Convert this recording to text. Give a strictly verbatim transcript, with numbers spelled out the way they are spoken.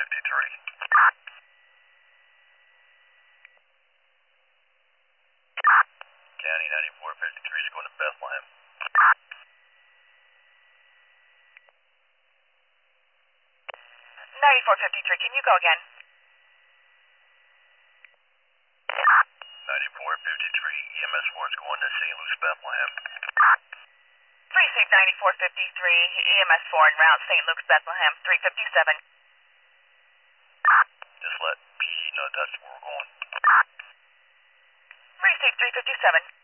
fifty-three. County ninety-four fifty-three is going to Bethlehem. ninety-four fifty-three, can you go again? ninety-four fifty-three, E M S four is going to Saint Luke's, Bethlehem. Precinct ninety-four fifty-three, E M S four en route, Saint Luke's, Bethlehem, three fifty-seven. Just let P C know that's where we're going. Precinct three fifty-seven.